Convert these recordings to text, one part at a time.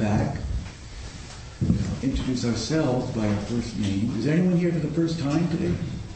back. We'll introduce ourselves by our first name. Is there anyone here for the first time today?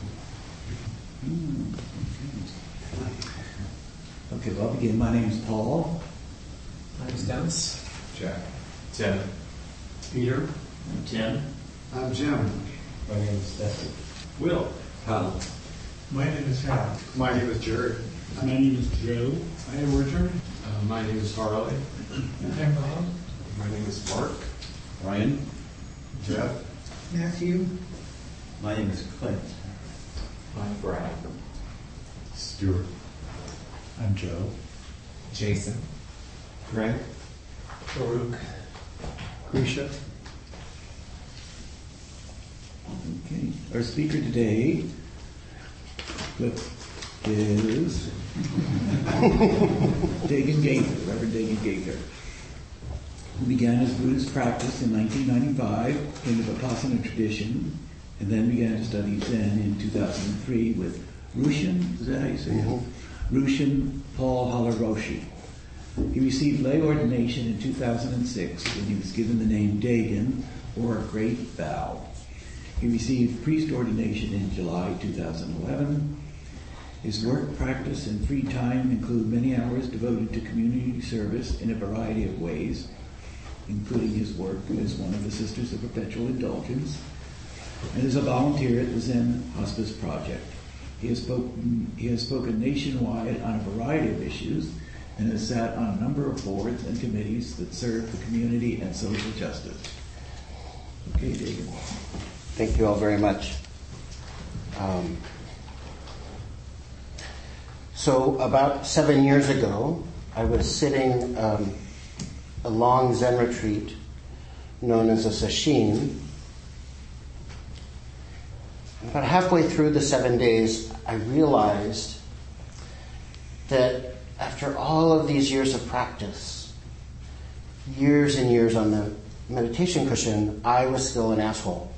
Okay, well, I'll begin. My name is Paul. My name is Dennis. Jack. Tim. Peter. I'm Tim. I'm Jim. My name is Dusty. Will. Hal. My name is Hal. My name is Jared. My name is Joe. I am Richard. My name is Harley. I'm Bob. My name is Mark. Ryan. Jeff. Matthew. My name is Clint. I'm Brad. Stuart. I'm Joe. Jason. Greg. Farouk. Grisha. Okay. Our speaker today is Dagan Gaither, Reverend Dagan Gaither, who began his Buddhist practice in 1995 in the Vipassana tradition, and then began to study Zen in 2003 with Rushin, is that how you say it? Rushin Paul Halaroshi. He received lay ordination in 2006 when he was given the name Dagan, or Great Vow. He received priest ordination in July 2011. His work, practice, and free time include many hours devoted to community service in a variety of ways, including his work as one of the Sisters of Perpetual Indulgence, and as a volunteer at the Zen Hospice Project. He has spoken nationwide on a variety of issues and has sat on a number of boards and committees that serve the community and social justice. Okay, Dagan. Thank you all very much. So about 7 years ago, I was sitting a long Zen retreat known as a sesshin. About halfway through the 7 days, I realized that after all of these years of practice, years and years on the meditation cushion, I was still an asshole.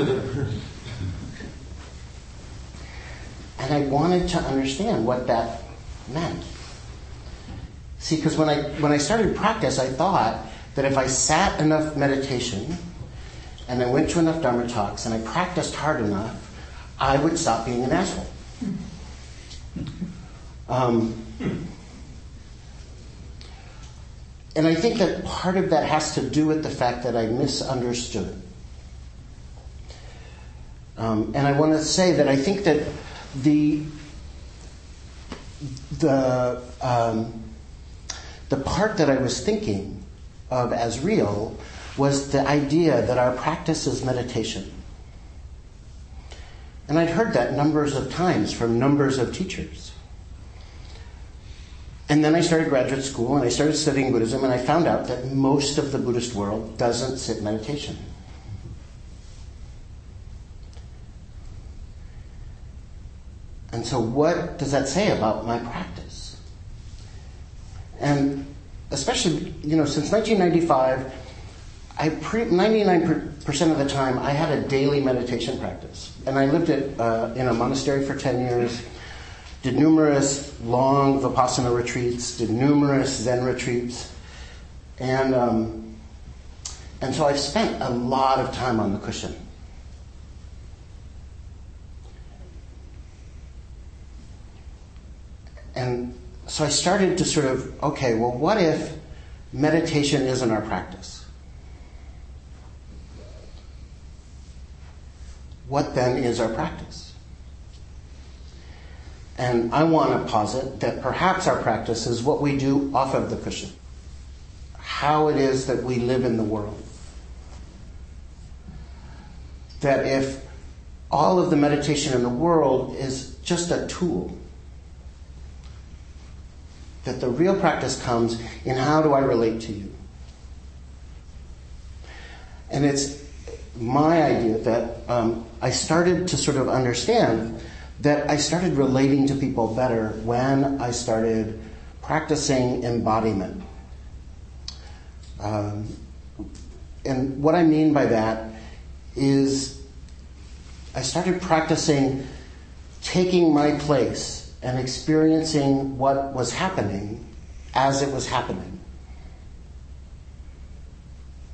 And I wanted to understand what that meant. See, because when I started practice, I thought that if I sat enough meditation and I went to enough Dharma talks and I practiced hard enough, I would stop being an asshole. And I think that part of that has to do with the fact that I misunderstood. And I want to say that I think that the part that I was thinking of as real was the idea that our practice is meditation. And I'd heard that numbers of times from numbers of teachers. And then I started graduate school and I started studying Buddhism, and I found out that most of the Buddhist world doesn't sit meditation. And so what does that say about my practice? And especially, since 1995, 99% of the time I had a daily meditation practice. And I lived in a monastery for 10 years, did numerous long Vipassana retreats, did numerous Zen retreats. And so I've spent a lot of time on the cushion. And so I started to sort of, okay, well, what if meditation isn't our practice? What then is our practice? And I want to posit that perhaps our practice is what we do off of the cushion. How it is that we live in the world. That if all of the meditation in the world is just a tool, that the real practice comes in how do I relate to you. And it's my idea that I started to sort of understand that I started relating to people better when I started practicing embodiment. And what I mean by that is I started practicing taking my place and experiencing what was happening as it was happening.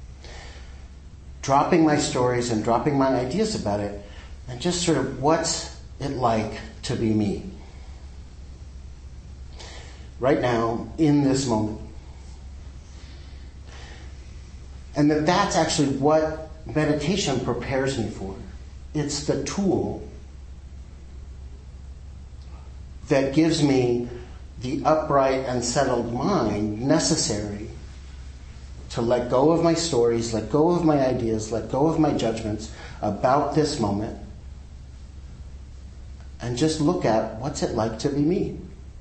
dropping my stories and dropping my ideas about it, and just sort of what's it like to be me right now in this moment. And that's actually what meditation prepares me for. It's the tool that gives me the upright and settled mind necessary to let go of my stories, let go of my ideas, let go of my judgments about this moment, and just look at what's it like to be me.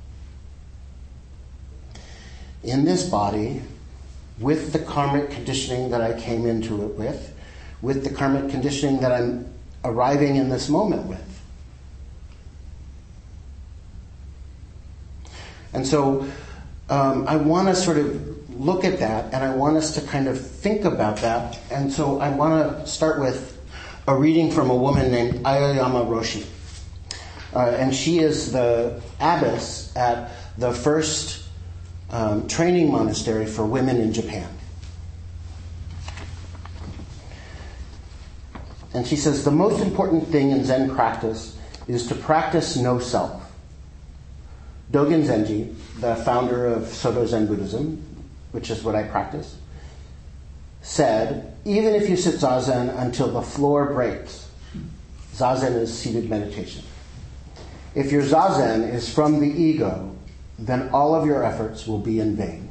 In this body, with the karmic conditioning that I came into it with the karmic conditioning that I'm arriving in this moment with. And so I want to sort of look at that, and I want us to kind of think about that. And so I want to start with a reading from a woman named Aoyama Roshi. And she is the abbess at the first training monastery for women in Japan. And she says, the most important thing in Zen practice is to practice no self. Dogen Zenji, the founder of Soto Zen Buddhism, which is what I practice, said, even if you sit Zazen until the floor breaks, Zazen is seated meditation. If your Zazen is from the ego, then all of your efforts will be in vain.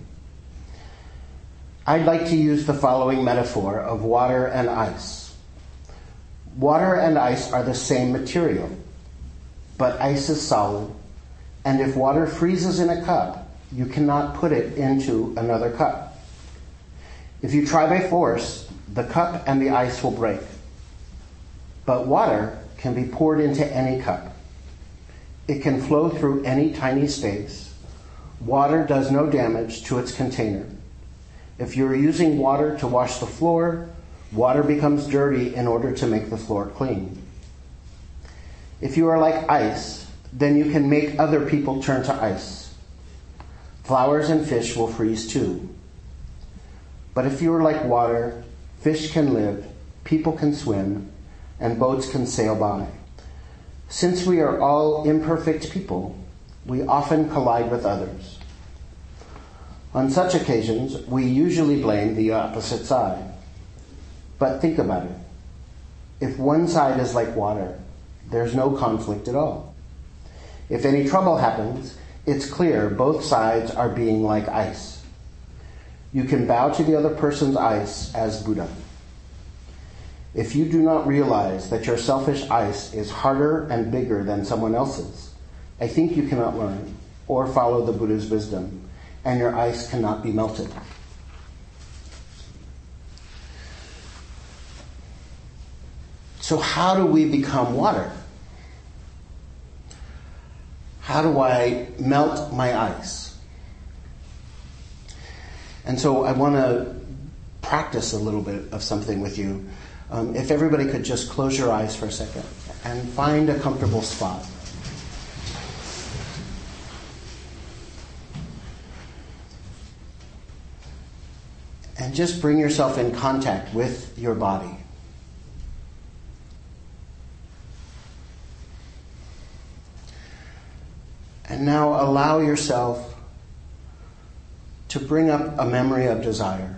I'd like to use the following metaphor of water and ice. Water and ice are the same material, but ice is solid, and if water freezes in a cup, you cannot put it into another cup. If you try by force, the cup and the ice will break. But water can be poured into any cup. It can flow through any tiny space. Water does no damage to its container. If you are using water to wash the floor, water becomes dirty in order to make the floor clean. If you are like ice, then you can make other people turn to ice. Flowers and fish will freeze too. But if you are like water, fish can live, people can swim, and boats can sail by. Since we are all imperfect people, we often collide with others. On such occasions, we usually blame the opposite side. But think about it. If one side is like water, there's no conflict at all. If any trouble happens, it's clear both sides are being like ice. You can bow to the other person's ice as Buddha. If you do not realize that your selfish ice is harder and bigger than someone else's, I think you cannot learn or follow the Buddha's wisdom, and your ice cannot be melted. So how do we become water? How do I melt my ice? And so I want to practice a little bit of something with you. If everybody could just close your eyes for a second and find a comfortable spot. And just bring yourself in contact with your body. And now allow yourself to bring up a memory of desire.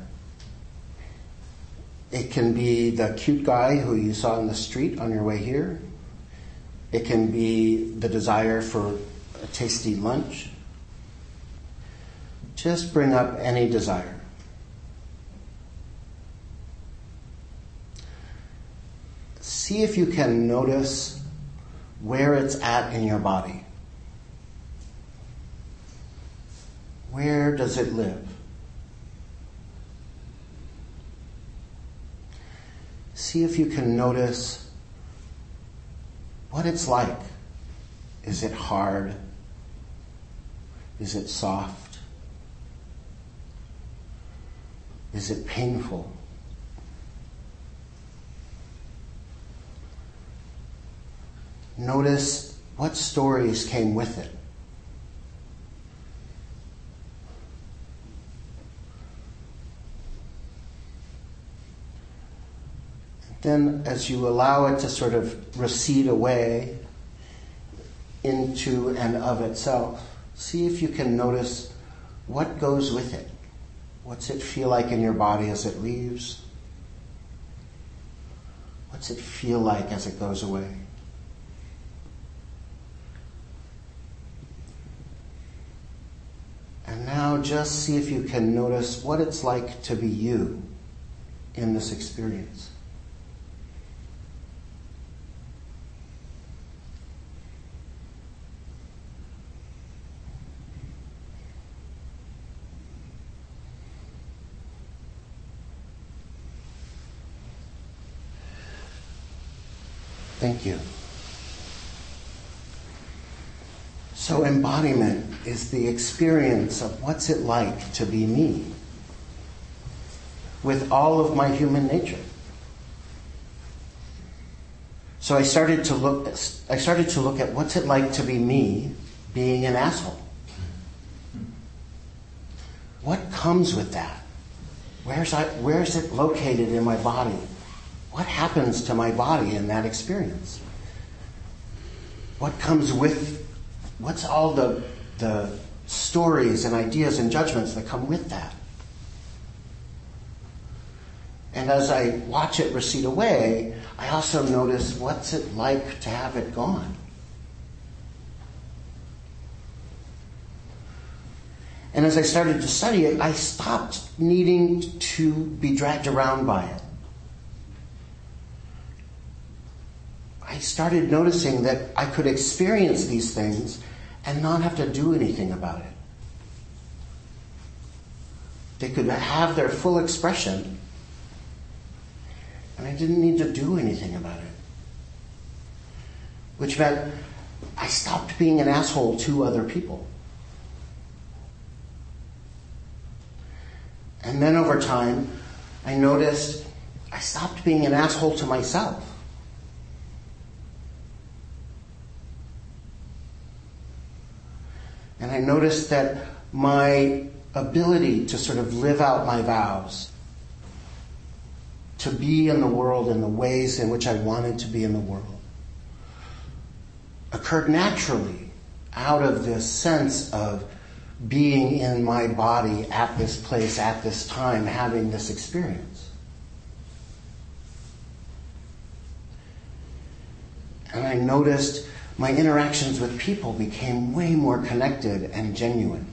It can be the cute guy who you saw in the street on your way here. It can be the desire for a tasty lunch. Just bring up any desire. See if you can notice where it's at in your body. Where does it live? See if you can notice what it's like. Is it hard? Is it soft? Is it painful? Notice what stories came with it. then as you allow it to sort of recede away into and of itself, see if you can notice what goes with it. What's it feel like in your body as it leaves? What's it feel like as it goes away? And now just see if you can notice what it's like to be you in this experience. Thank you. So embodiment is the experience of what's it like to be me with all of my human nature. So I started to look at what's it like to be me being an asshole. What comes with that? Where is it located in my body? What happens to my body in that experience? What comes with, what's all the stories and ideas and judgments that come with that? And as I watch it recede away, I also notice what's it like to have it gone. And as I started to study it, I stopped needing to be dragged around by it. I started noticing that I could experience these things and not have to do anything about it. They could have their full expression, and I didn't need to do anything about it. Which meant I stopped being an asshole to other people. And then over time, I noticed I stopped being an asshole to myself. And I noticed that my ability to sort of live out my vows, to be in the world in the ways in which I wanted to be in the world, occurred naturally out of this sense of being in my body at this place, at this time, having this experience. And I noticed my interactions with people became way more connected and genuine.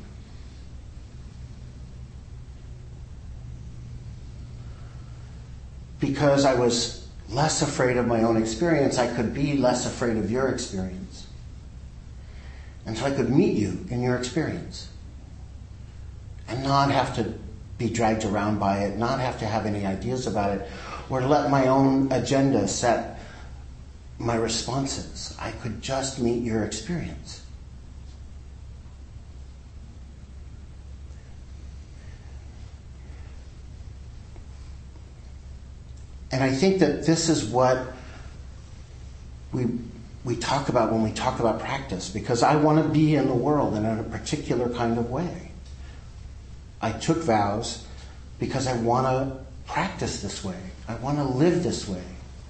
Because I was less afraid of my own experience, I could be less afraid of your experience. And so I could meet you in your experience and not have to be dragged around by it, not have to have any ideas about it, or let my own agenda set my responses. I could just meet your experience. And I think that this is what we talk about when we talk about practice, because I want to be in the world in a particular kind of way. I took vows because I want to practice this way. I want to live this way.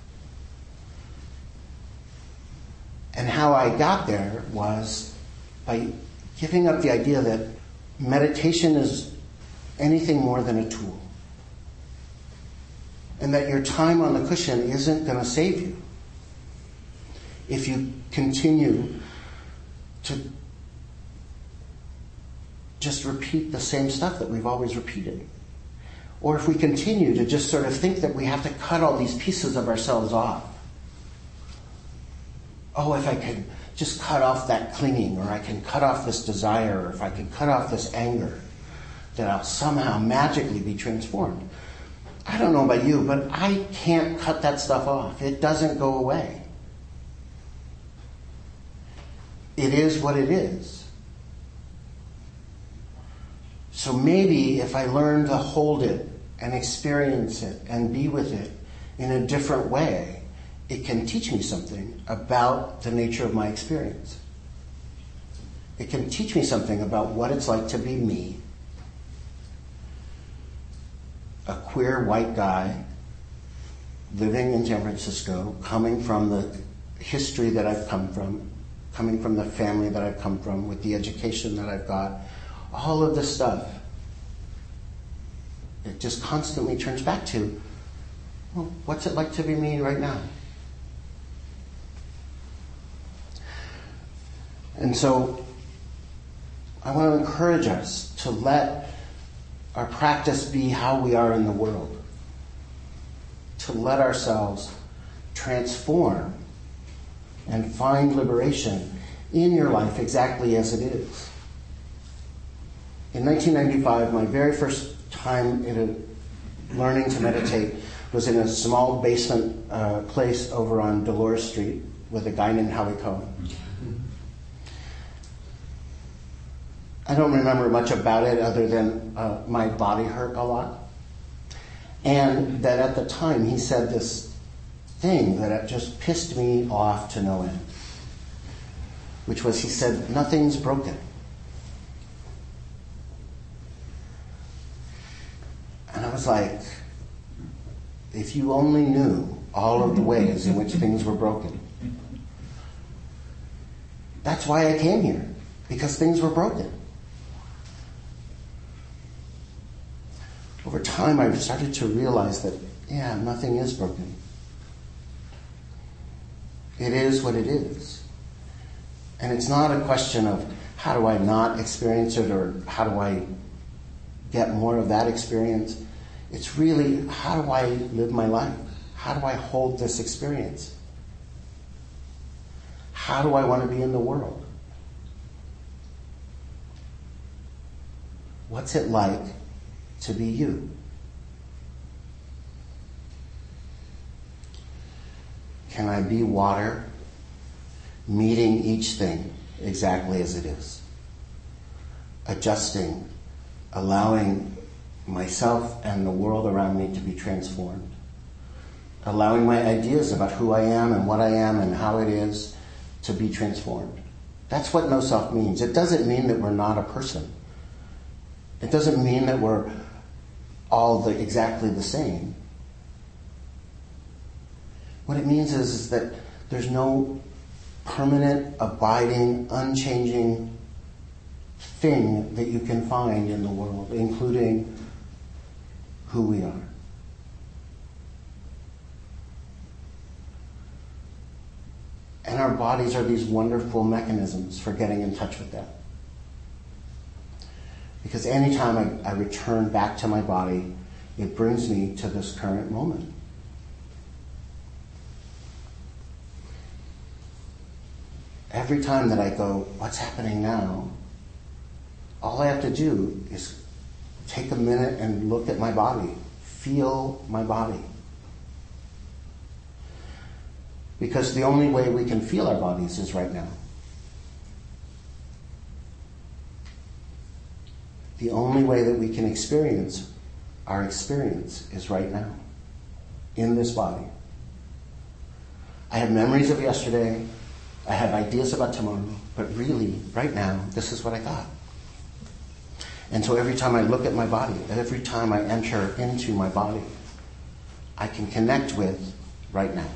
And how I got there was by giving up the idea that meditation is anything more than a tool. And that your time on the cushion isn't going to save you if you continue to just repeat the same stuff that we've always repeated. Or if we continue to just sort of think that we have to cut all these pieces of ourselves off. Oh, if I could just cut off that clinging, or I can cut off this desire, or if I can cut off this anger, that I'll somehow magically be transformed. I don't know about you, but I can't cut that stuff off. It doesn't go away. It is what it is. So maybe if I learn to hold it and experience it and be with it in a different way, it can teach me something about the nature of my experience. It can teach me something about what it's like to be me, a queer white guy living in San Francisco, coming from the history that I've come from, coming from the family that I've come from, with the education that I've got, all of this stuff, it just constantly turns back to, well, what's it like to be me right now? And so I want to encourage us to let our practice be how we are in the world, to let ourselves transform and find liberation in your life exactly as it is. In 1995, my very first time learning to meditate was in a small basement place over on Dolores Street with a guy named Howie Cohen. I don't remember much about it other than my body hurt a lot. And that at the time he said this thing that it just pissed me off to no end. Which was, he said, nothing's broken. And I was like, if you only knew all of the ways in which things were broken. That's why I came here, because things were broken. Over time, I started to realize that, yeah, nothing is broken. It is what it is. And it's not a question of how do I not experience it or how do I get more of that experience. It's really, how do I live my life? How do I hold this experience? How do I want to be in the world? What's it like to be you? Can I be water, meeting each thing exactly as it is? Adjusting, allowing myself and the world around me to be transformed. Allowing my ideas about who I am and what I am and how it is to be transformed. That's what no self means. It doesn't mean that we're not a person. It doesn't mean that we're all exactly the same. What it means is that there's no permanent, abiding, unchanging thing that you can find in the world, including who we are. And our bodies are these wonderful mechanisms for getting in touch with that. Because anytime I return back to my body, it brings me to this current moment. Every time that I go, what's happening now? All I have to do is take a minute and look at my body, feel my body. Because the only way we can feel our bodies is right now. The only way that we can experience our experience is right now, in this body. I have memories of yesterday, I have ideas about tomorrow, but really, right now, this is what I got. And so every time I look at my body, every time I enter into my body, I can connect with right now.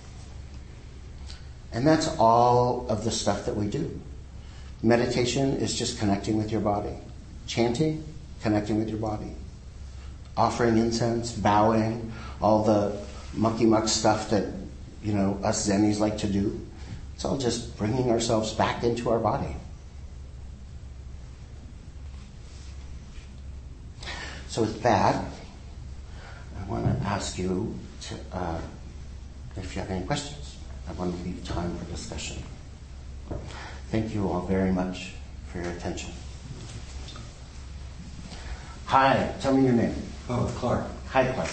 And that's all of the stuff that we do. Meditation is just connecting with your body. Chanting, connecting with your body. Offering incense, bowing, all the mucky muck stuff that, us Zennies like to do. It's all just bringing ourselves back into our body. So with that, I want to ask you to, if you have any questions. I want to leave time for discussion. Thank you all very much for your attention. Hi, tell me your name. Oh, Clark. Hi, Clark.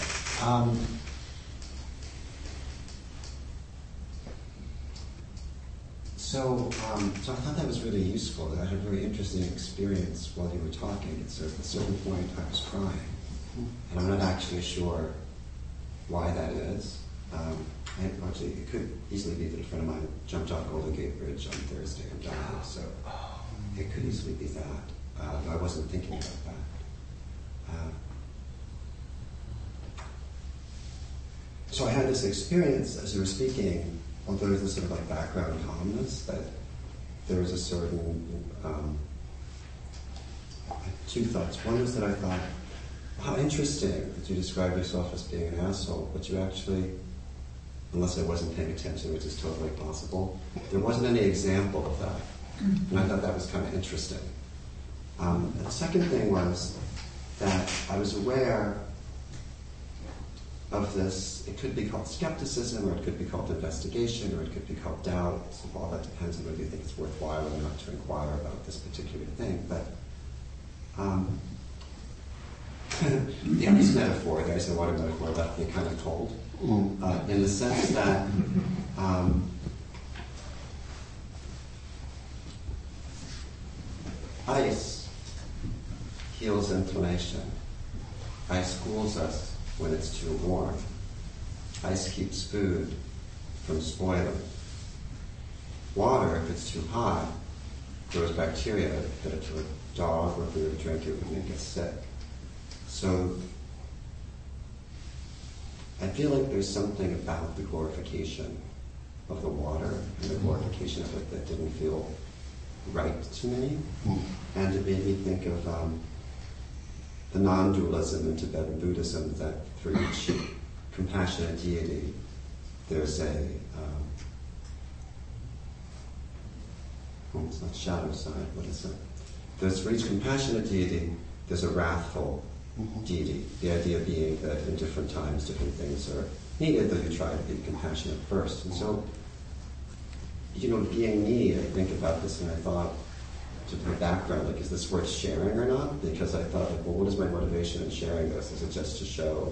So I thought that was really useful. I had a very interesting experience while you were talking. At a certain point, I was crying, and I'm not actually sure why that is. Actually, it could easily be that a friend of mine jumped off Golden Gate Bridge on Thursday and died, so it could easily be that. I wasn't thinking about that. so I had this experience as you were speaking, although there's this sort of like background calmness, that there was a certain, two thoughts. One was that I thought, how interesting that you describe yourself as being an asshole, but you actually, unless I wasn't paying attention, which is totally possible, there wasn't any example of that. And I thought that was kind of interesting. And the second thing was that I was aware of this, it could be called skepticism, or it could be called investigation, or it could be called doubt. So all that depends on whether you think it's worthwhile or not to inquire about this particular thing. But the ice metaphor, the ice and water metaphor, left me kind of cold. In the sense that ice heals inflammation. Ice cools us when it's too warm. Ice keeps food from spoiling. Water, if it's too hot, grows bacteria. If you put it to a dog, or if we were to drink it, it would make us sick. So I feel like there's something about the glorification of the water and the glorification of it that didn't feel right to me. And it made me think of the non-dualism in Tibetan Buddhism, that for each compassionate deity, there's a, it's not shadow side, what is it? There's, for each compassionate deity, there's a wrathful deity. The idea being that in different times, different things are needed, though you try to be compassionate first. And so, being me, I think about this, and I thought, to my background, like, is this worth sharing or not? Because I thought, like, well, what is my motivation in sharing this? Is it just to show,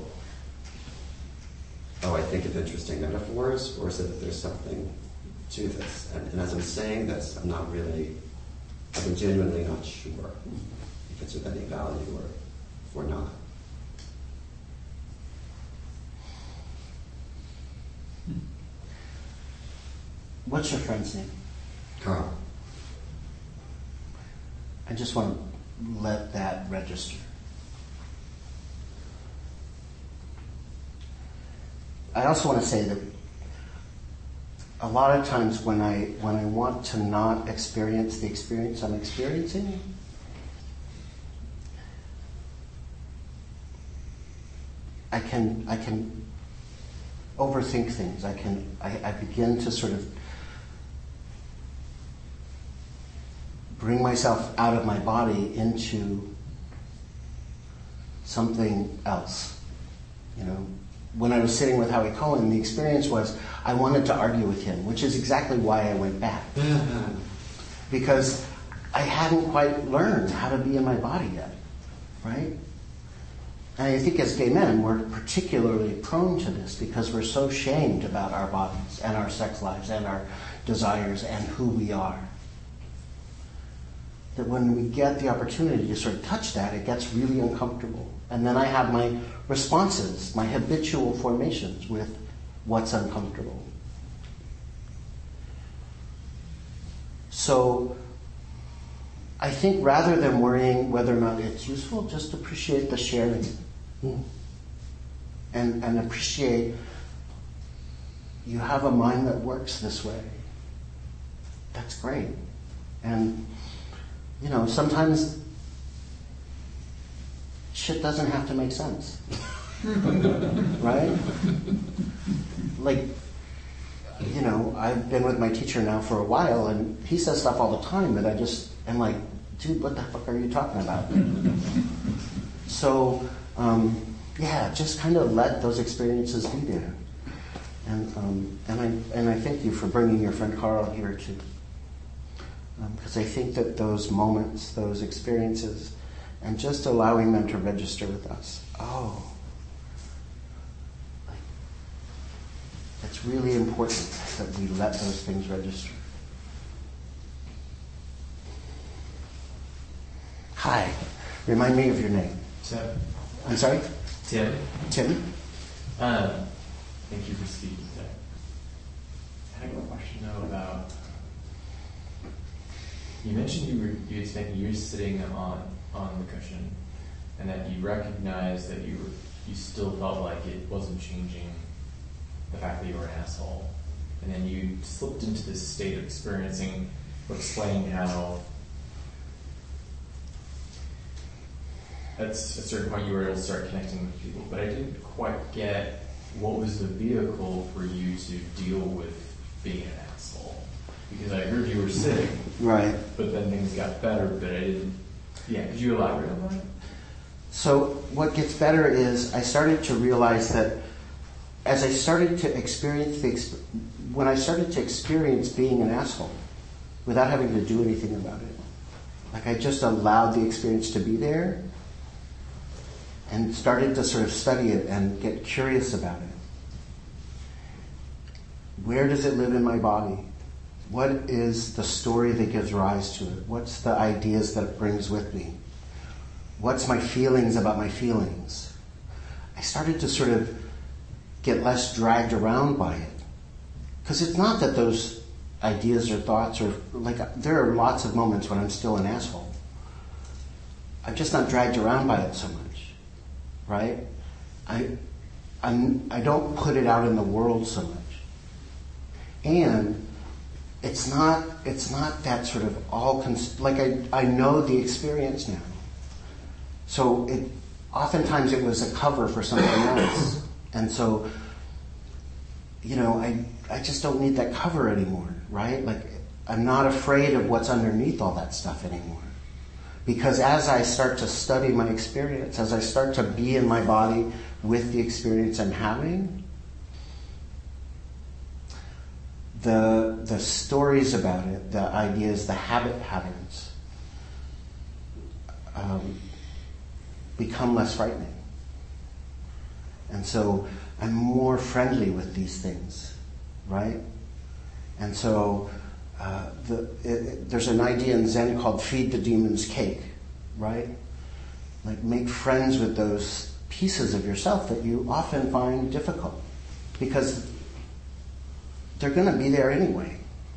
I think of interesting metaphors, or is it that there's something to this? And as I'm saying this, I'm genuinely not sure if it's of any value or not. What's your friend's name? Carl. I just want to let that register. I also want to say that a lot of times when I want to not experience the experience I'm experiencing, I can overthink things. I begin to sort of bring myself out of my body into something else. When I was sitting with Howie Cohen, the experience was I wanted to argue with him, which is exactly why I went back. Because I hadn't quite learned how to be in my body yet, right? And I think as gay men, we're particularly prone to this because we're so shamed about our bodies and our sex lives and our desires and who we are, that when we get the opportunity to sort of touch that, it gets really uncomfortable. And then I have my responses, my habitual formations with what's uncomfortable. So I think rather than worrying whether or not it's useful, just appreciate the sharing. And appreciate you have a mind that works this way. That's great. And sometimes shit doesn't have to make sense. Right? Like, I've been with my teacher now for a while, and he says stuff all the time that I just am like, dude, what the fuck are you talking about? So, just kind of let those experiences be there. And I thank you for bringing your friend Carl here too. Because I think that those moments, those experiences, and just allowing them to register with us. It's really important that we let those things register. Hi. Remind me of your name. Tim. I'm sorry? Tim. Tim? Thank you for speaking today. I have a question though about, you mentioned you had spent years sitting on the cushion, and that you recognized that you still felt like it wasn't changing the fact that you were an asshole. And then you slipped into this state of experiencing or explaining how at a certain point you were able to start connecting with people. But I didn't quite get what was the vehicle for you to deal with being an asshole. Because I heard you were sitting, Right. but then things got better, but I didn't. Yeah, could you elaborate on that? So what gets better is I started to realize that as I started to experience when I started to experience being an asshole without having to do anything about it, like I just allowed the experience to be there and started to sort of study it and get curious about it. Where does it live in my body? What is the story that gives rise to it? What's the ideas that it brings with me? What's my feelings about my feelings? I started to sort of get less dragged around by it. Because it's not that those ideas or thoughts are, like, there are lots of moments when I'm still an asshole. I'm just not dragged around by it so much, right? I don't put it out in the world so much. And it's not that sort of I know the experience now. So oftentimes it was a cover for something else. And so, I just don't need that cover anymore, right? Like, I'm not afraid of what's underneath all that stuff anymore. Because as I start to study my experience, as I start to be in my body with the experience I'm having, the stories about it, the ideas, the habit patterns, become less frightening. And so I'm more friendly with these things, right? And so there's an idea in Zen called feed the demons cake, right? Like, make friends with those pieces of yourself that you often find difficult because they're going to be there anyway.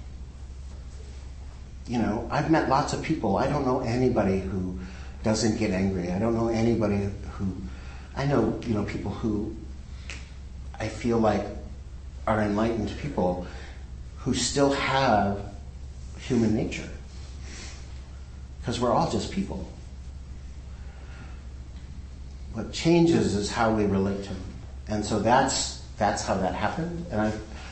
I've met lots of people. I don't know anybody who doesn't get angry. I don't know anybody I know people who I feel like are enlightened people who still have human nature. Because we're all just people. What changes is how we relate to them. And so that's how that happened. And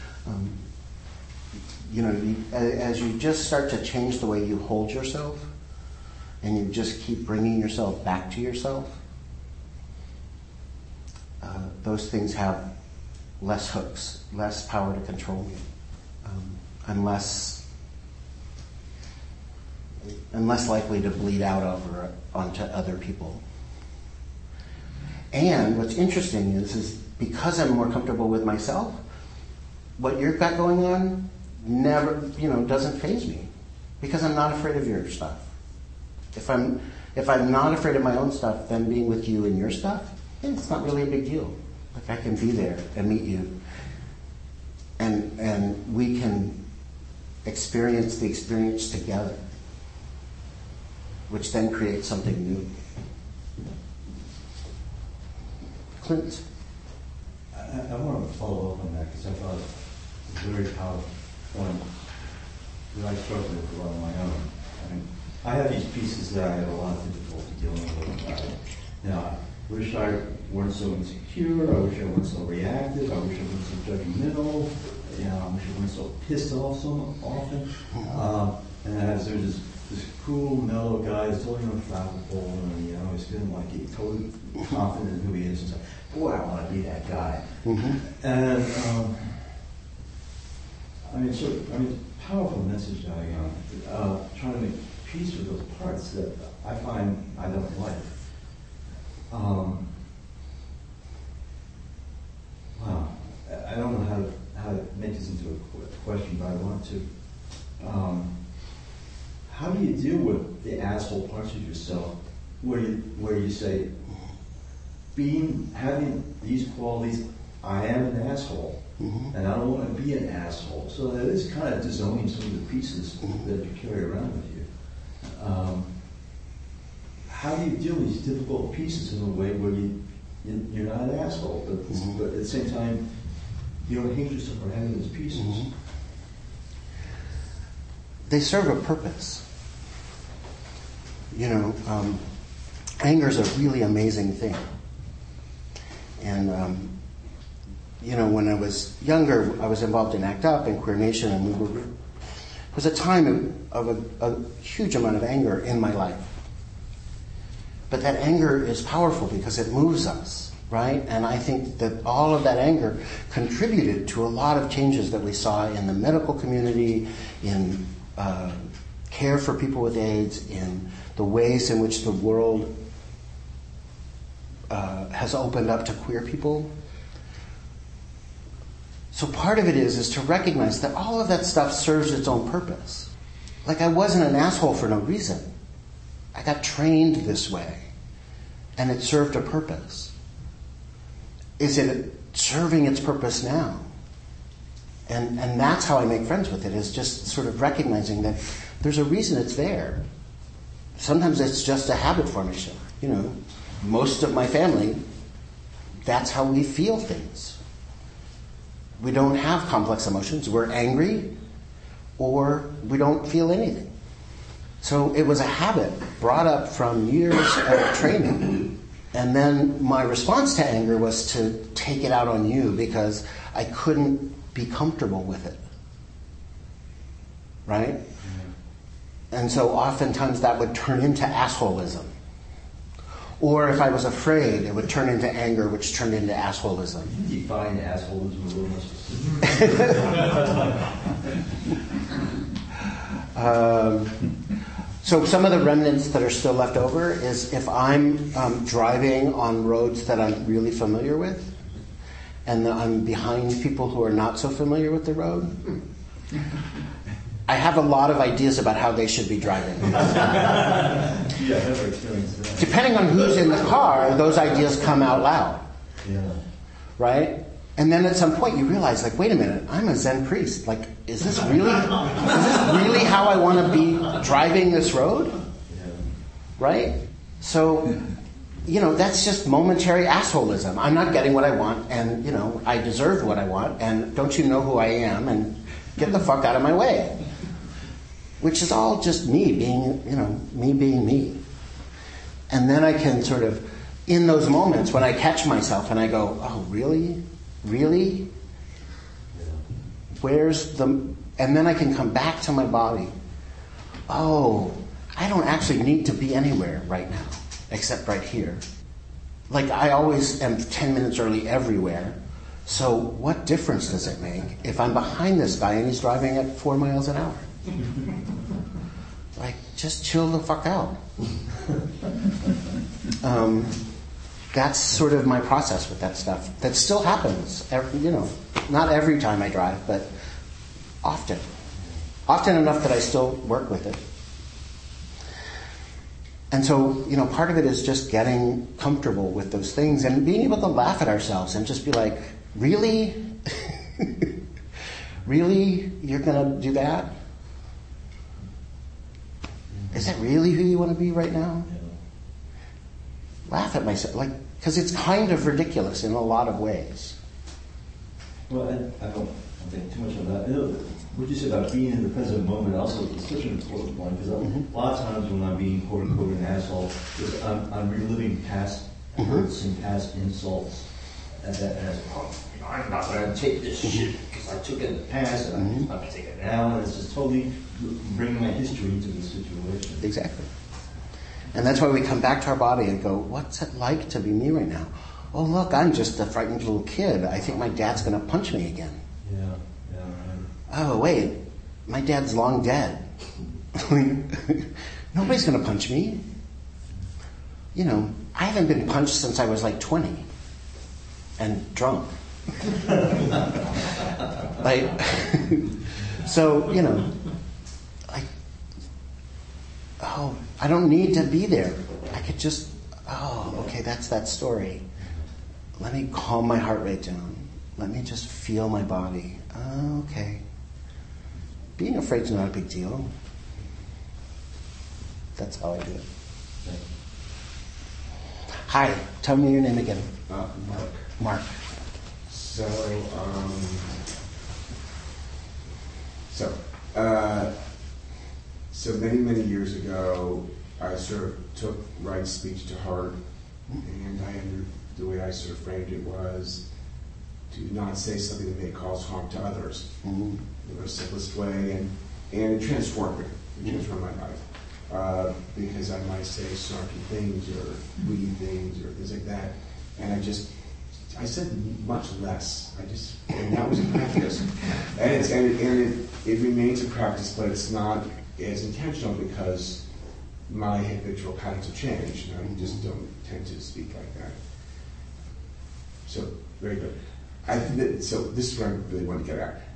as you just start to change the way you hold yourself, and you just keep bringing yourself back to yourself, those things have less hooks, less power to control you. I'm less likely to bleed out onto other people. And what's interesting is because I'm more comfortable with myself, what you've got going on never, doesn't faze me, because I'm not afraid of your stuff. If I'm not afraid of my own stuff, then being with you and your stuff, it's not really a big deal. Like, I can be there and meet you, and we can experience the experience together, which then creates something new. Clint? I want to follow up on that because I thought it was a very powerful point that I struggled with a lot on my own. I have these pieces that I have a lot of difficulty dealing with. I wish I weren't so insecure. I wish I weren't so reactive. I wish I weren't so judgmental. I wish I weren't so pissed off so often. And there's this cool, mellow guy who's totally unflappable, and he's feeling like he's totally confident in who he is. And so, boy, I want to be that guy. Mm-hmm. And powerful message trying to make peace with those parts that I find I don't like. I don't know how to make this into a question, but I want to. How do you deal with the asshole parts of yourself, where you say, having these qualities, I am an asshole, mm-hmm. and I don't want to be an asshole. So that is kind of disowning some of the pieces mm-hmm. that you carry around with you. How do you deal with these difficult pieces in a way where you're not an asshole, but at the same time, Your hinges are having these pieces. Mhm. They serve a purpose. You know, anger is a really amazing thing. And, you know, when I was younger, I was involved in ACT UP and Queer Nation, and it was a time of a huge amount of anger in my life. But that anger is powerful because it moves us, right? And I think that all of that anger contributed to a lot of changes that we saw in the medical community, in care for people with AIDS, in the ways in which the world has opened up to queer people. So part of it is to recognize that all of that stuff serves its own purpose. Like, I wasn't an asshole for no reason. I got trained this way, and it served a purpose. Is it serving its purpose now? And that's how I make friends with it, is just sort of recognizing that there's a reason it's there. Sometimes it's just a habit formation. You know, most of my family, that's how we feel things. We don't have complex emotions. We're angry, or we don't feel anything. So it was a habit brought up from years of training. And then my response to anger was to take it out on you because I couldn't be comfortable with it. Right? And so oftentimes that would turn into assholism. Or if I was afraid, it would turn into anger, which turned into assholism. You define assholism a little more specific. So some of the remnants that are still left over is if I'm driving on roads that I'm really familiar with, and I'm behind people who are not so familiar with the road, I have a lot of ideas about how they should be driving. Yeah, I've never experienced that. Depending on who's in the car, those ideas come out loud. Yeah. Right? And then at some point you realize, like, wait a minute, I'm a Zen priest. Like, is this really how I want to be driving this road? Yeah. Right? So, you know, that's just momentary assholism. I'm not getting what I want, and, you know, I deserve what I want, and don't you know who I am, and get the fuck out of my way. Which is all just me being, you know, me being me. And then I can sort of, in those moments when I catch myself and I go, oh, really? Really? Where's the... And then I can come back to my body. Oh, I don't actually need to be anywhere right now, except right here. Like, I always am 10 minutes early everywhere. So what difference does it make if I'm behind this guy and he's driving at 4 miles an hour? Like, just chill the fuck out. That's sort of my process with that stuff. That still happens, you know, not every time I drive, but often. Often enough that I still work with it. And so, you know, part of it is just getting comfortable with those things and being able to laugh at ourselves and just be like, really? Really? You're going to do that? Is that really who you want to be right now? Laugh at myself, like, because it's kind of ridiculous in a lot of ways. Well, I don't think too much of that. You know, what you said about being in the present moment also is such an important one, because a lot of times when I'm being quote unquote an asshole, because I'm reliving past hurts and past insults, and I'm not going to take this shit because I took it in the past and I'm not going to take it now, and it's just totally bringing my history into the situation. Exactly. And that's why we come back to our body and go, what's it like to be me right now? Oh, look, I'm just a frightened little kid. I think my dad's going to punch me again. Yeah, right. Oh, wait, my dad's long dead. Nobody's going to punch me. You know, I haven't been punched since I was like 20 and drunk. Like, so, you know, like, oh, I don't need to be there. I could just, oh, okay, that's that story. Let me calm my heart rate down. Let me just feel my body. Oh, okay. Being afraid is not a big deal. That's how I do it. Hi, tell me your name again. Mark. Mark. So many years ago, I sort of took right speech to heart, and the way I sort of framed it was to not say something that may cause harm to others in the most simplest way, and it transformed me. It transformed my life because I might say snarky things or witty things or things like that, and I said much less. And that was a practice, and it remains a practice, but it's not as intentional because my habitual patterns have changed. And I just don't tend to speak like that. So very good. So this is what I really want to get at.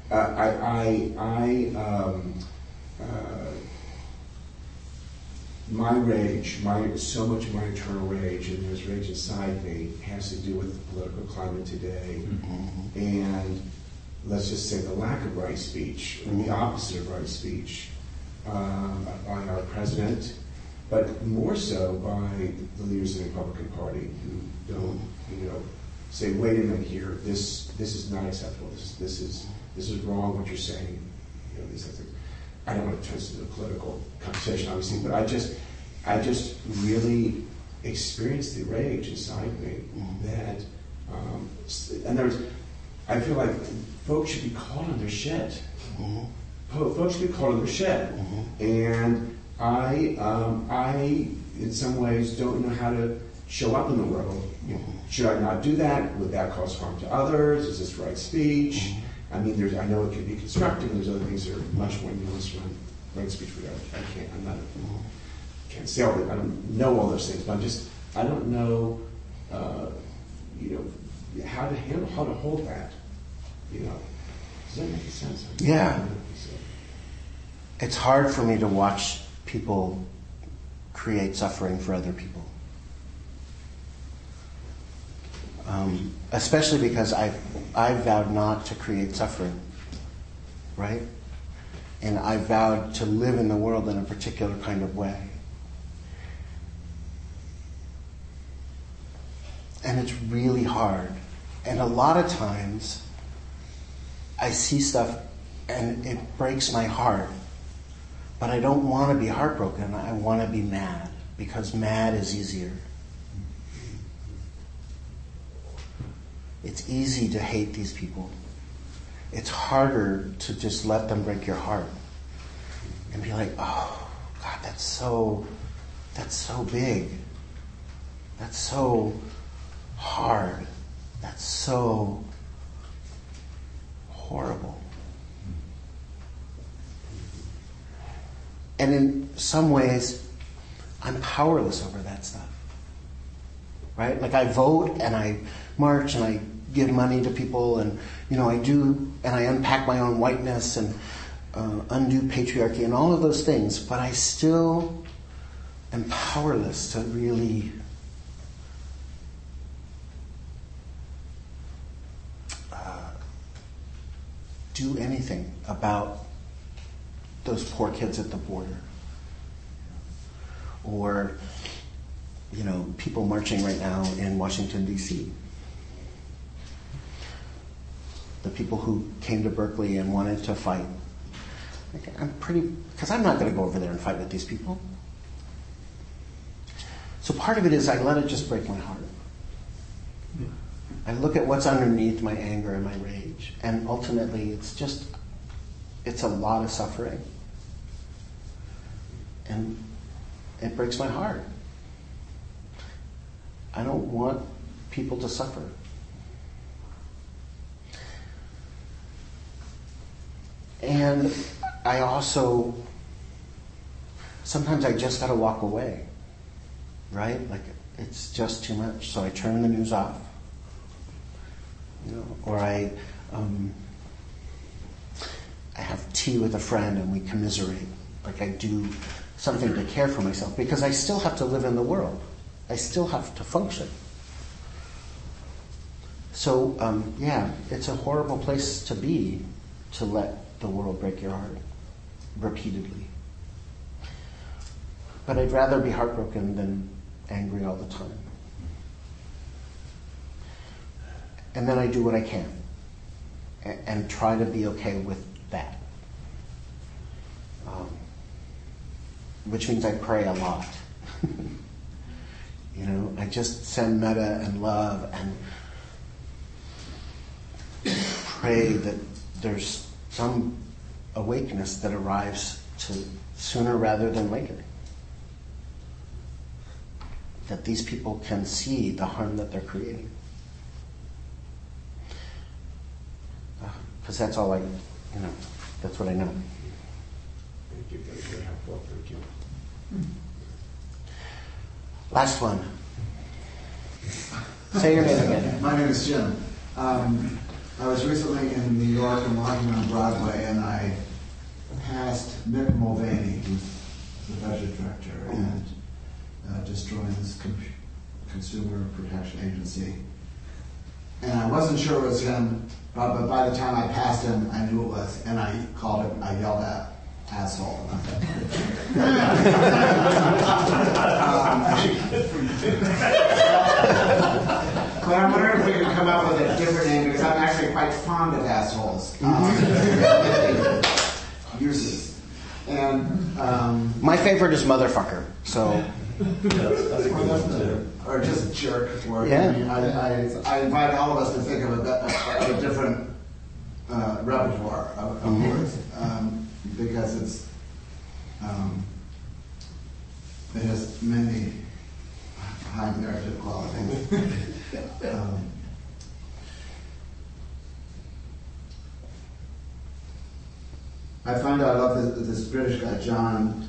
My rage, so much of my internal rage, and there's rage inside me, has to do with the political climate today, and let's just say the lack of right speech, or the opposite of right speech, by our president, but more so by the leaders of the Republican Party who don't, say, wait a minute here, this is not acceptable. This is wrong what you're saying. These things. I don't want to turn this into a political conversation, obviously, but I just really experienced the rage inside me that, I feel like folks should be called on their shit. Folks should be called on their shit, and I, in some ways, don't know how to show up in the world. Should I not do that? Would that cause harm to others? Is this right speech? I mean, I know it can be constructive. There's other things that are much more nuanced around right speech. Can't say all that. I don't know all those things, but I don't know, how to hold that. Does that make sense? Yeah. It's hard for me to watch people create suffering for other people. Especially because I vowed not to create suffering, right? And I vowed to live in the world in a particular kind of way. And it's really hard. And a lot of times, I see stuff and it breaks my heart. But I don't want to be heartbroken. I want to be mad, because mad is easier. It's easy to hate these people. It's harder to just let them break your heart and be like, oh, God, that's so big. That's so hard. That's so horrible. And in some ways, I'm powerless over that stuff. Right? Like I vote and I march and I give money to people and, I do, and I unpack my own whiteness and undo patriarchy and all of those things, but I still am powerless to really do anything about those poor kids at the border. Or, people marching right now in Washington, D.C. The people who came to Berkeley and wanted to fight. Because I'm not going to go over there and fight with these people. So part of it is I let it just break my heart. I look at what's underneath my anger and my rage. And ultimately, it's a lot of suffering. And it breaks my heart. I don't want people to suffer. And I also, sometimes I just gotta walk away, right? Like, it's just too much. So I turn the news off. Or I have tea with a friend and we commiserate. Like I do something to care for myself, because I still have to live in the world. I still have to function. So, it's a horrible place to be, to let the world break your heart repeatedly. But I'd rather be heartbroken than angry all the time. And then I do what I can. and try to be okay with that. Which means I pray a lot. I just send metta and love and pray that there's some awakeness that arrives to sooner rather than later. That these people can see the harm that they're creating. Because that's all that's what I know. Thank you. That's very helpful. Thank you. Last one. Say your name again. My name is Jim. I was recently in New York and walking on Broadway, and I passed Mick Mulvaney, who's the budget director, and destroying this consumer protection agency. And I wasn't sure it was him, but by the time I passed him, I knew it was, and I yelled out, asshole. But I'm wondering if we can come up with a different name, because I'm actually quite fond of assholes. Uses. And my favorite is motherfucker. So. Or just jerk. Yeah. I invite all of us to think of a different repertoire of words, because it has many high narrative qualities. I find out I love this British guy, John,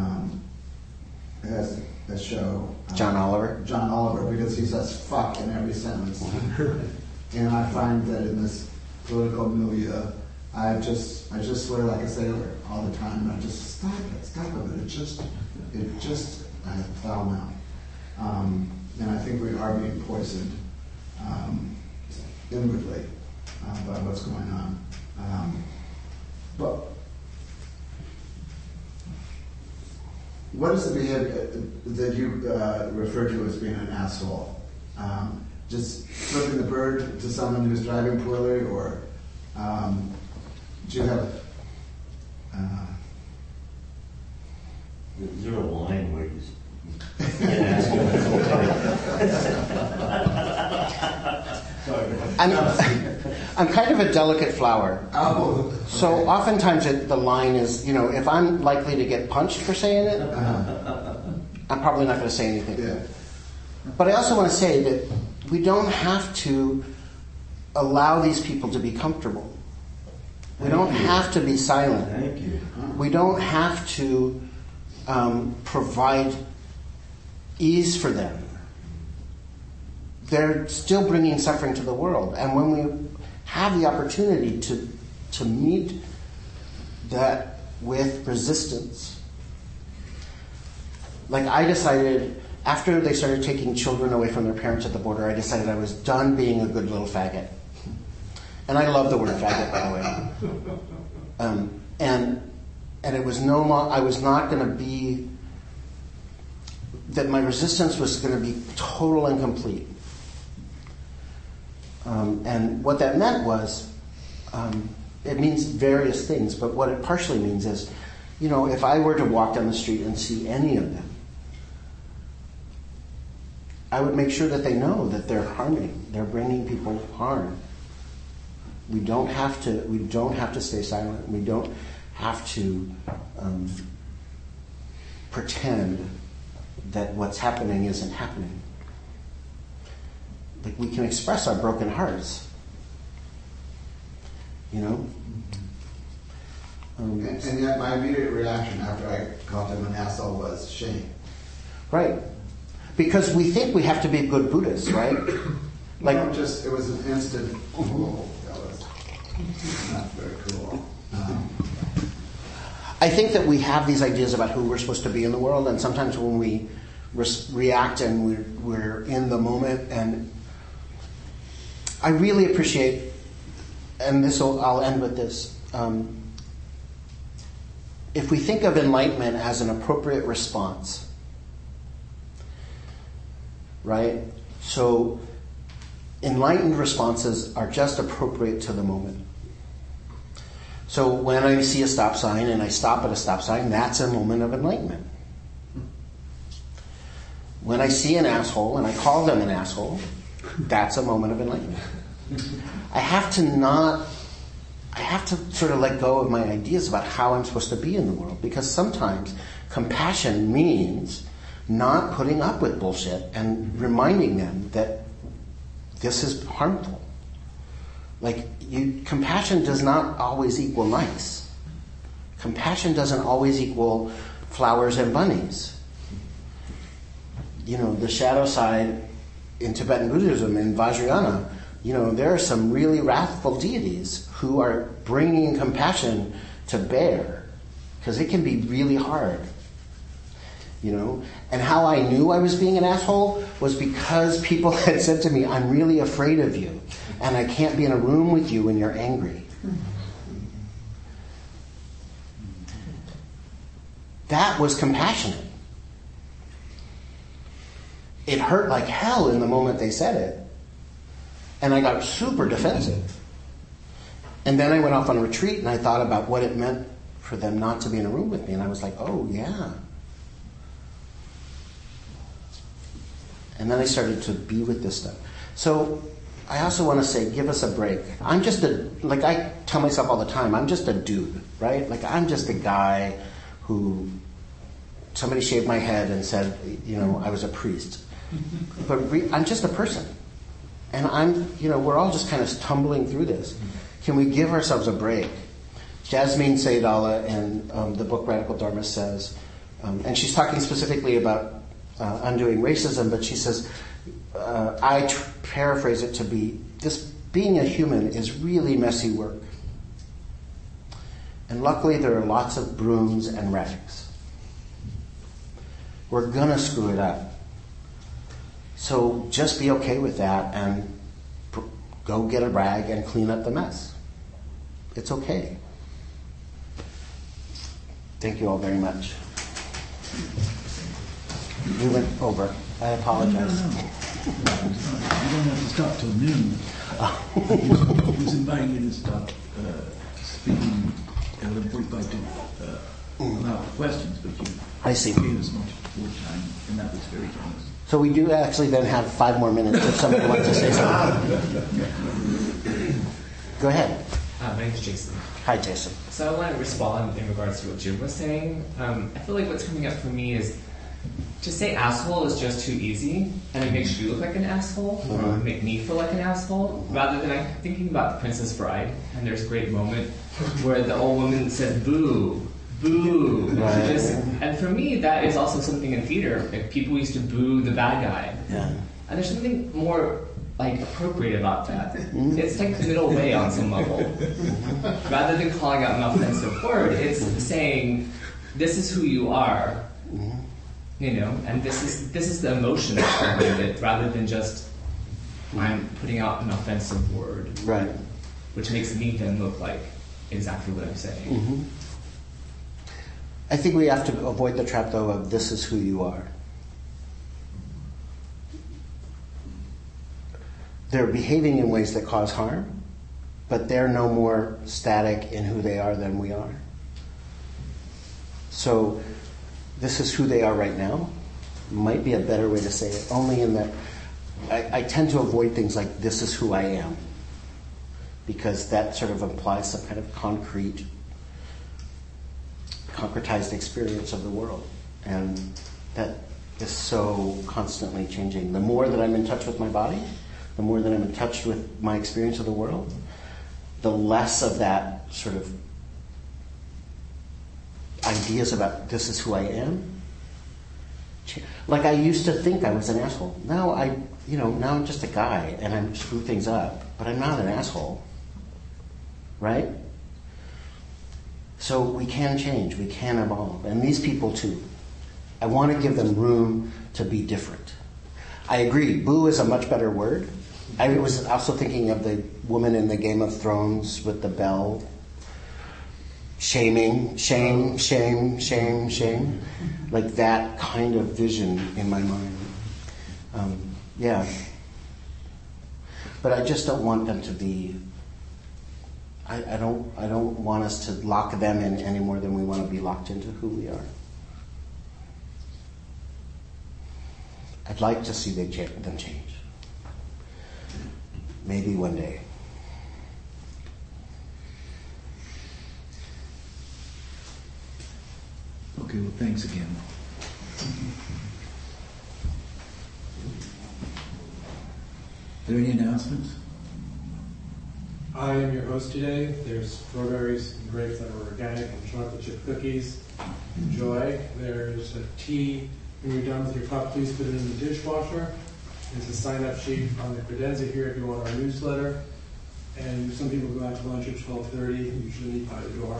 has a show. John Oliver? John Oliver, because he says fuck in every sentence. And I find that in this political milieu, I just swear like a sailor all the time, and I just stop it. It just foul mouth. And I think we are being poisoned inwardly by what's going on. But what is the behavior that you refer to as being an asshole? Just flipping the bird to someone who's driving poorly, or do you have? Is there a line where you I'm kind of a delicate flower. Oh. So oftentimes the line is, if I'm likely to get punched for saying it, I'm probably not going to say anything. Yeah. But I also want to say that we don't have to allow these people to be comfortable. We don't have to be silent. Thank you. We don't have to provide ease for them. They're still bringing suffering to the world. And when we have the opportunity to meet that with resistance, like I decided, after they started taking children away from their parents at the border, I decided I was done being a good little faggot. And I love the word faggot, by the way. And it was I was not going to be, that my resistance was going to be total and complete. And what that meant was, it means various things, but what it partially means is, if I were to walk down the street and see any of them, I would make sure that they know that they're bringing people harm. We don't have to stay silent. We don't have to pretend that what's happening isn't happening. Like, we can express our broken hearts. And yet my immediate reaction after I called him an asshole was shame. Right. Because we think we have to be good Buddhists, right? Like, it was an instant, oh, that was not very cool. I think that we have these ideas about who we're supposed to be in the world, and sometimes when we react and we're in the moment, and I really appreciate, and I'll end with this, if we think of enlightenment as an appropriate response, right? So enlightened responses are just appropriate to the moment. So when I see a stop sign and I stop at a stop sign, that's a moment of enlightenment. When I see an asshole and I call them an asshole, that's a moment of enlightenment. I have to sort of let go of my ideas about how I'm supposed to be in the world, because sometimes compassion means not putting up with bullshit and reminding them that this is harmful. Compassion does not always equal nice. Compassion doesn't always equal flowers and bunnies. The shadow side in Tibetan Buddhism, in Vajrayana, there are some really wrathful deities who are bringing compassion to bear, because it can be really hard. And how I knew I was being an asshole was because people had said to me, I'm really afraid of you, and I can't be in a room with you when you're angry. That was compassionate. It hurt like hell in the moment they said it. And I got super defensive. And then I went off on a retreat and I thought about what it meant for them not to be in a room with me. And I was like, oh, yeah. And then I started to be with this stuff. So I also want to say, give us a break. I tell myself all the time, I'm just a dude, right? I'm just a guy who, somebody shaved my head and said, I was a priest. But I'm just a person. And we're all just kind of tumbling through this. Can we give ourselves a break? Jasmine Sayadalla in the book Radical Dharma says, and she's talking specifically about undoing racism, but she says, I paraphrase it to be, this being a human is really messy work. And luckily there are lots of brooms and rags. We're gonna screw it up. So just be okay with that and go get a rag and clean up the mess. It's okay. Thank you all very much. We went over. I apologize. No. You don't have to stop till noon. I was inviting you to stop speaking at 11:45 to allow for questions, but you gave us much more time, and that was very generous. So we do actually then have 5 more minutes if somebody wants to say something. Go ahead. My name is Jason. Hi, Jason. So I want to respond in regards to what Jim was saying. I feel like what's coming up for me is to say asshole is just too easy, and it makes you look like an asshole, or it would make me feel like an asshole, rather than I'm thinking about The Princess Bride, and there's a great moment where the old woman says, boo, boo. Right. And for me, that is also something in theater. People used to boo the bad guy. Yeah. And there's something more appropriate about that. It's like the middle way on some level. Rather than calling out an offensive word, it's saying, this is who you are. And this is the emotion that's behind it, rather than just I'm putting out an offensive word. Right. Which makes me then look like exactly what I'm saying. Mm-hmm. I think we have to avoid the trap, though, of this is who you are. They're behaving in ways that cause harm, but they're no more static in who they are than we are. So this is who they are right now might be a better way to say it, only in that I tend to avoid things like this is who I am, because that sort of implies some kind of concretized experience of the world, and that is so constantly changing. The more that I'm in touch with my body, the more that I'm in touch with my experience of the world, the less of that sort of ideas about this is who I am. Like I used to think I was an asshole. Now I'm just a guy and I screw things up, but I'm not an asshole. Right? So we can change, we can evolve. And these people too. I want to give them room to be different. I agree, boo is a much better word. I was also thinking of the woman in the Game of Thrones with the bell. Shaming, shame, shame, shame, shame. Like that kind of vision in my mind. Yeah. But I just don't want them to be... I don't want us to lock them in any more than we want to be locked into who we are. I'd like to see them change. Maybe one day. Okay, well, thanks again. Are there any announcements? I am your host today. There's strawberries and grapes that are organic and chocolate chip cookies. Enjoy. There's a tea. When you're done with your cup, please put it in the dishwasher. There's a sign-up sheet on the credenza here if you want our newsletter. And some people go out to lunch at 12:30, usually by the door.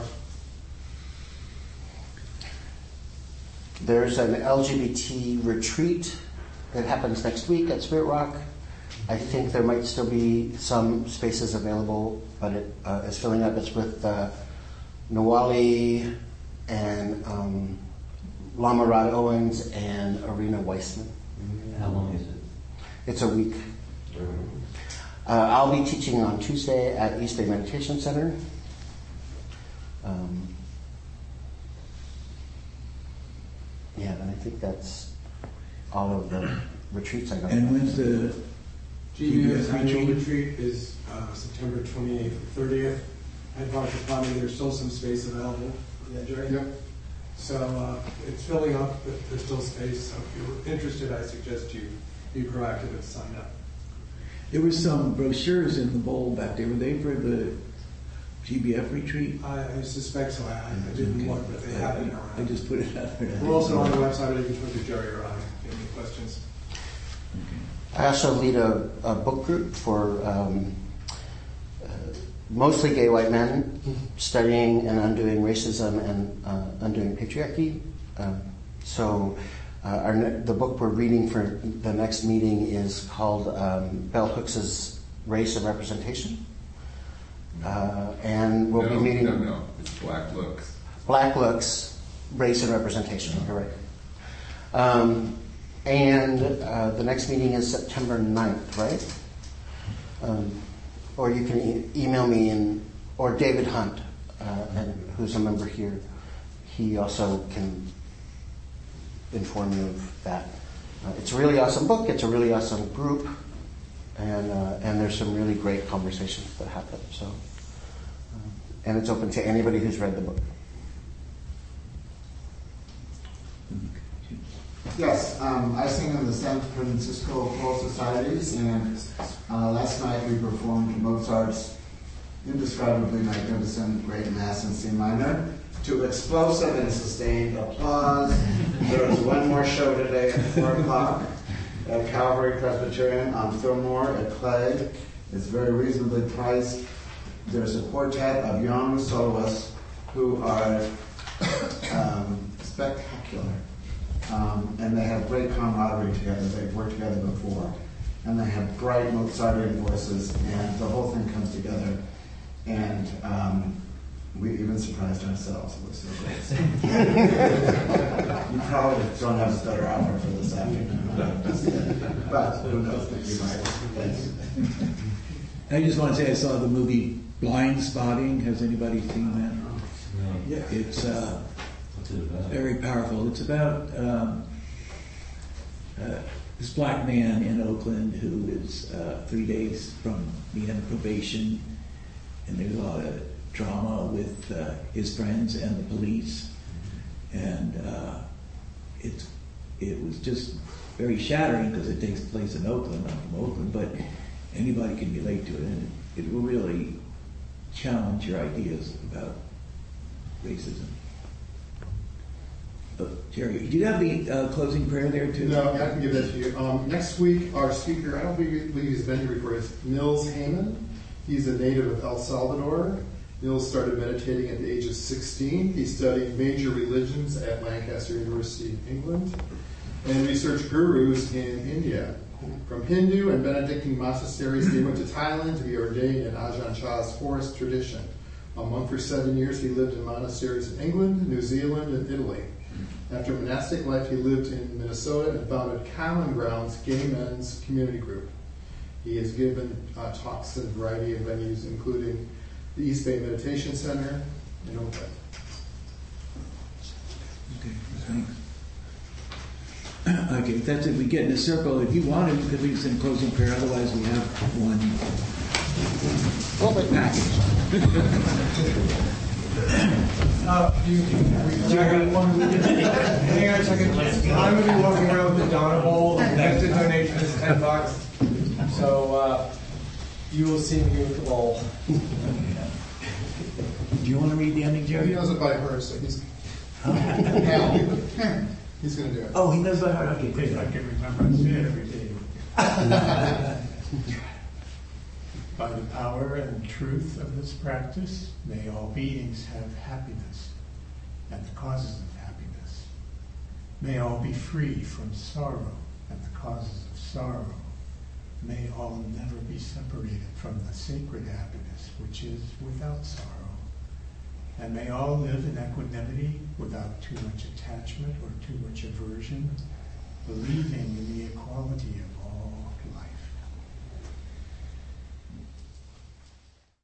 There's an LGBT retreat that happens next week at Spirit Rock. I think there might still be some spaces available, but it is filling up. It's with Nawali and Lama Rod Owens and Arena Weissman. How long is it? It's a week. I'll be teaching on Tuesday at East Bay Meditation Center. Yeah, and I think that's all of the retreats I got. And when's the GBS annual retreat? retreat is September 28th and 30th. At Dr. Plummy, there's still some space available. Yeah, Jerry? Yep. So it's filling up, but there's still space. So if you're interested, I suggest you be proactive and sign up. There were some brochures in the bowl back there. Were they for the GBF retreat? I suspect so. I didn't look, but they have it around. I just put it out there. We're also on the website, or you can talk to Jerry or I if you have any questions. I also lead a book group for mostly gay white men studying and undoing racism and undoing patriarchy. The book we're reading for the next meeting is called Bell Hooks's Race and Representation. And we'll be meeting... No, it's Black Looks. Black Looks, Race and Representation, you're right. And the next meeting is September 9th, right? Or you can email me, or David Hunt, who's a member here. He also can inform you of that. It's a really awesome book. It's a really awesome group. And there's some really great conversations that happen. So, and it's open to anybody who's read the book. Yes, I sing in the San Francisco Choral Societies, and last night we performed Mozart's indescribably magnificent Great Mass in C minor to explosive and sustained applause. There is one more show today at 4 o'clock at Calvary Presbyterian on Fillmore at Clay. It's very reasonably priced. There's a quartet of young soloists who are spectacular. And they have great camaraderie together. They've worked together before. And they have bright Mozartian voices, and the whole thing comes together. And we even surprised ourselves. It was so great. You probably don't have a better hour for this afternoon. But who knows? You might. Thanks. I just want to say I saw the movie Blind Spotting. Has anybody seen that? No. Yeah. It's What's it about? very powerful. It's about this black man in Oakland who is 3 days from the end of probation, and there's a lot of drama with his friends and the police, and it was just very shattering because it takes place in Oakland. I'm from Oakland, but anybody can relate to it, and it will really challenge your ideas about racism. Jerry, do you have the closing prayer there too? No, I can give that to you. Next week, our speaker, I don't believe he's been here before, is Nils Heyman. He's a native of El Salvador. Nils started meditating at the age of 16. He studied major religions at Lancaster University in England and researched gurus in India. From Hindu and Benedictine monasteries, he went to Thailand to be ordained in Ajahn Chah's forest tradition. A monk for 7 years, he lived in monasteries in England, New Zealand, and Italy. After monastic life, he lived in Minnesota and founded Common Grounds Gay Men's Community Group. He has given talks in a variety of venues, including the East Bay Meditation Center, and OPEC. Okay, thanks. Okay, that's it. We get in a circle. If you want to, you could leave some closing prayer. Otherwise, we have one package. Hang on a second. I'm going to be walking around with the Donna Bowl. Next to donation is $10. So you will see me with the bowl. Do you want to read the ending, Jerry? He knows it by heart, so he's he's going to do it. Oh, he knows by heart. Okay, great. I can remember I say it every day. By the power and truth of this practice, may all beings have happiness and the causes of happiness. May all be free from sorrow and the causes of sorrow. May all never be separated from the sacred happiness which is without sorrow. And may all live in equanimity without too much attachment or too much aversion, believing in the equality of